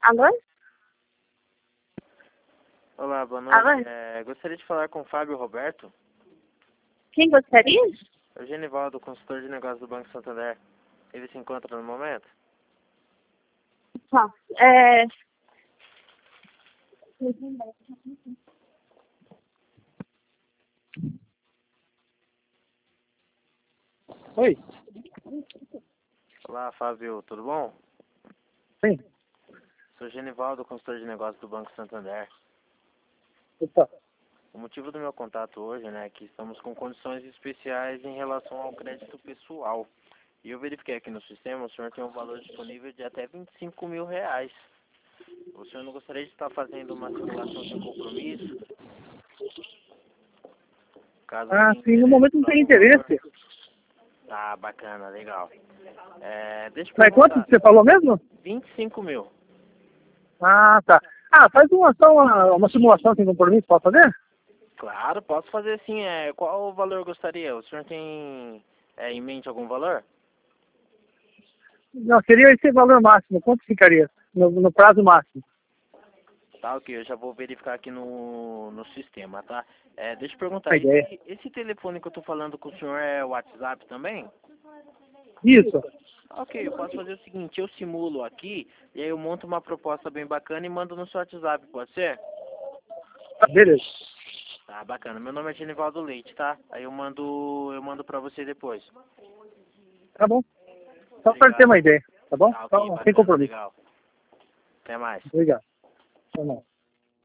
Alô? Olá, boa Alô? noite. Gostaria de falar com o Fábio Roberto. Quem gostaria? É o Genivaldo, consultor de negócios do Banco Santander. Ele se encontra no momento? Ó, Oi? Olá, Fábio, tudo bom? Sim. Sou Genivaldo, consultor de negócios do Banco Santander. Opa. O motivo do meu contato hoje, é que estamos com condições especiais em relação ao crédito pessoal. E eu verifiquei aqui no sistema, o senhor tem um valor disponível de até R$ 25.000. O senhor não gostaria de estar fazendo uma simulação sem compromisso? Caso Ah, tenha sim, no interesse momento não por tem algum valor. interesse. Tá, bacana, legal. Deixa eu Mas quanto perguntar. que você falou mesmo? 25 mil. Ah, tá. Ah, faz uma simulação sem compromisso, pode fazer? Claro, posso fazer sim. Qual o valor gostaria? O senhor tem em mente algum valor? Não, seria esse valor máximo. Quanto ficaria? No prazo máximo. Tá, ok, eu já vou verificar aqui no sistema, tá? Deixa eu A perguntar, ideia. esse telefone que eu tô falando com o senhor é o WhatsApp também? Isso. Ok, eu posso fazer o seguinte, eu simulo aqui, e aí eu monto uma proposta bem bacana e mando no seu WhatsApp, pode ser? Tá, beleza. Tá, bacana. Meu nome é Genivaldo Leite, tá? Aí eu mando pra você depois. Tá bom. Só para ter Obrigado. uma ideia, tá bom? Tá, ok, Então, sem bacana, compromisso. legal. Até mais. Obrigado. Tá bom.